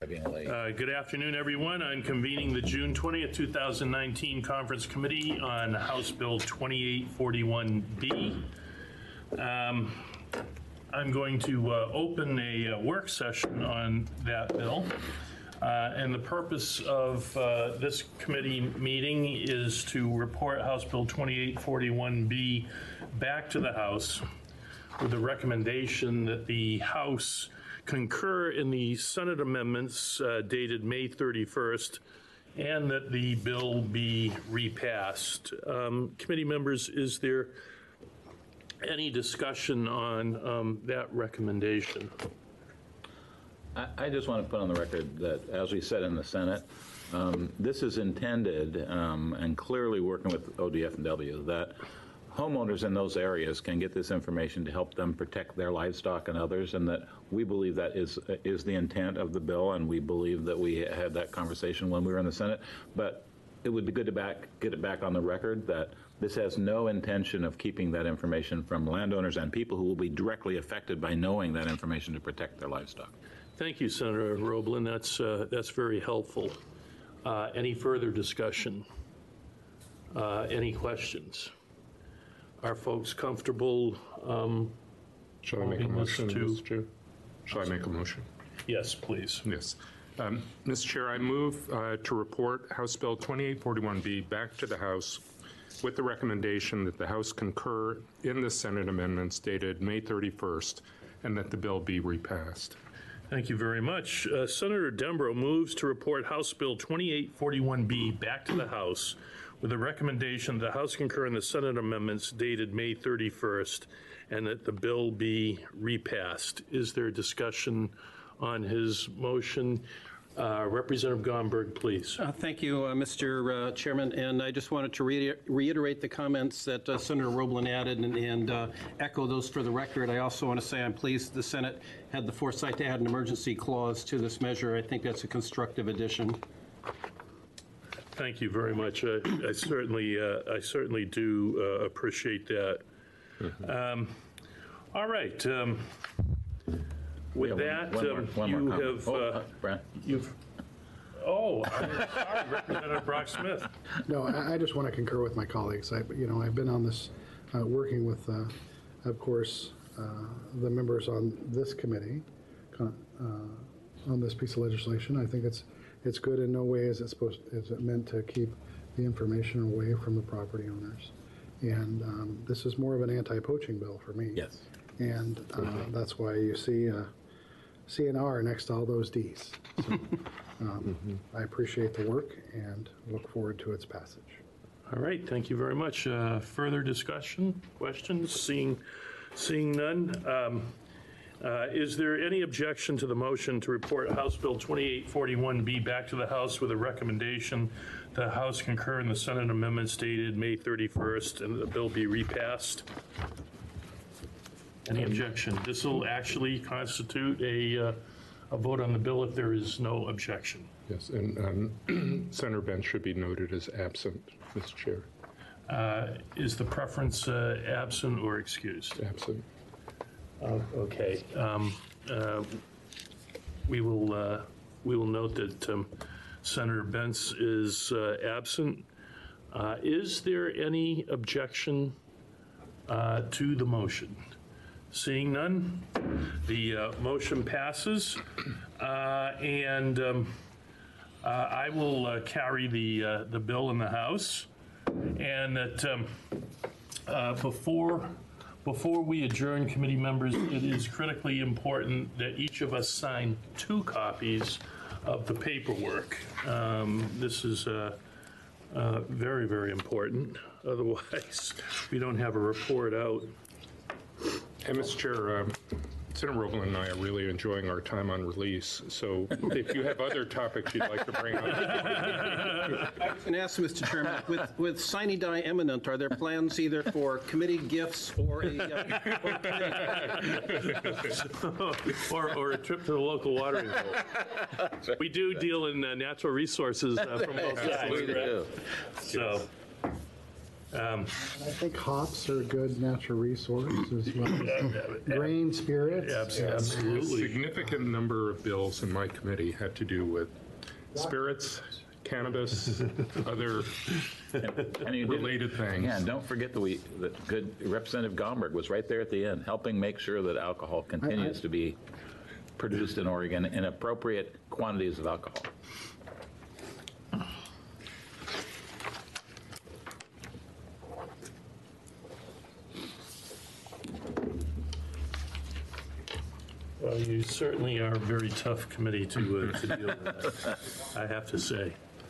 being late. Good afternoon, everyone. I'm convening the June 20th, 2019 Conference Committee on House Bill 2841B. I'm going to open a work session on that bill. And the purpose of this committee meeting is to report House Bill 2841B back to the House with a recommendation that the House concur in the Senate amendments dated May 31st and that the bill be repassed. Committee members, is there any discussion on that recommendation? I just want to put on the record that, as we said in the Senate, this is intended and clearly working with ODF&W that homeowners in those areas can get this information to help them protect their livestock and others, and that we believe that is the intent of the bill, and we believe that we had that conversation when we were in the Senate. But it would be good to get it back on the record that this has no intention of keeping that information from landowners and people who will be directly affected by knowing that information to protect their livestock. Thank you, Senator Roblin. That's very helpful. Any further discussion? Any questions? Are folks comfortable? Shall I make a motion, Mr. Chair? Shall I make a motion? Yes, please. Yes. Mr. Chair, I move to report House Bill 2841B back to the House with the recommendation that the House concur in the Senate amendments dated May 31st and that the bill be repassed. Thank you very much. Senator Dembro moves to report House Bill 2841B back to the House with a recommendation that the House concur in the Senate amendments dated May 31st and that the bill be repassed. Is there discussion on his motion? Representative Gomberg, please. Thank you, Mr. Chairman. And I just wanted to reiterate the comments that Senator Roblin added and echo those for the record. I also want to say I'm pleased the Senate had the foresight to add an emergency clause to this measure. I think that's a constructive addition. Thank you very much. I certainly do appreciate that. Mm-hmm. All right. With that, you have. Brad. I'm sorry, Representative Brock Smith. No, I just want to concur with my colleagues. I've been on this, working with, of course, the members on this committee on this piece of legislation. I think it's good. In no way is it meant to keep the information away from the property owners. And this is more of an anti-poaching bill for me. Yes. And that's why you see C and R next to all those Ds. So, I appreciate the work and look forward to its passage. All right, thank you very much. Further discussion, questions? Seeing none. Is there any objection to the motion to report House Bill 2841B back to the House with a recommendation the House concur in the Senate amendments dated May 31st and the bill be repassed? Any objection? This will actually constitute a vote on the bill if there is no objection. Yes, and Senator Bench should be noted as absent, Mr. Chair. Is the preference absent or excused? Absent. Okay. We will note that Senator Bentz is absent. Is there any objection to the motion? Seeing none, the motion passes, and I will carry the bill in the House, and that before we adjourn, committee members, it is critically important that each of us sign 2 copies of the paperwork. This is very, very important. Otherwise, we don't have a report out. And Mr. Chair, Senator Roblin and I are really enjoying our time on release, so if you have other topics you'd like to bring up. I was going to ask, Mr. Chairman, with sine die imminent, are there plans either for committee gifts or a or a trip to the local watering hole? We do deal in natural resources from both sides. We do. So, I think hops are a good natural resource as well as grain spirits. A Absolutely. significant number of bills in my committee had to do with spirits, cannabis, other And you did- related things. Yeah, and don't forget that good Representative Gomberg was right there at the end, helping make sure that alcohol continues to be produced in Oregon in appropriate quantities of alcohol. Well, you certainly are a very tough committee to deal with, I have to say.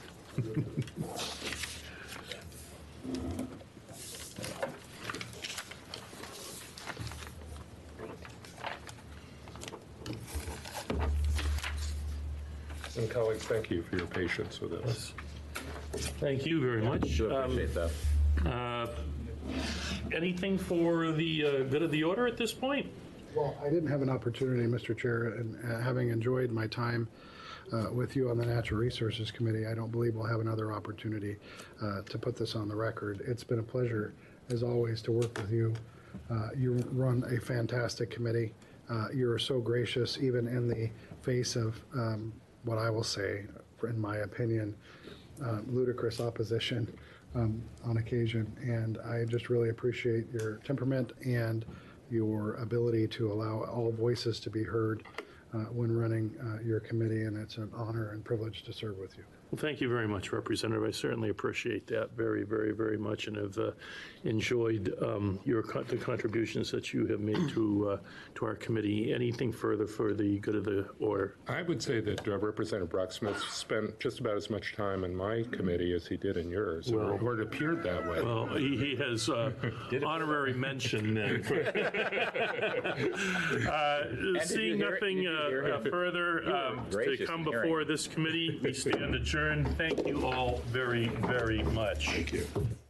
And colleagues, thank you for your patience with us. Thank you very much. Do appreciate that. Anything for the good of the order at this point? Well, I didn't have an opportunity, Mr. Chair, and having enjoyed my time with you on the Natural Resources Committee, I don't believe we'll have another opportunity to put this on the record. It's been a pleasure, as always, to work with you. You run a fantastic committee. You're so gracious, even in the face of what I will say, in my opinion, ludicrous opposition on occasion. And I just really appreciate your temperament and your ability to allow all voices to be heard when running your committee, and it's an honor and privilege to serve with you. Well, thank you very much, Representative. I certainly appreciate that very, very, very much, and have enjoyed the contributions that you have made to our committee. Anything further for the good of the order? I would say that Representative Brocksmith spent just about as much time in my committee as he did in yours, or it appeared that way. Well, he has honorary mention then. Seeing nothing further to come before this committee, we stand adjourned. Thank you all very, very much. Thank you.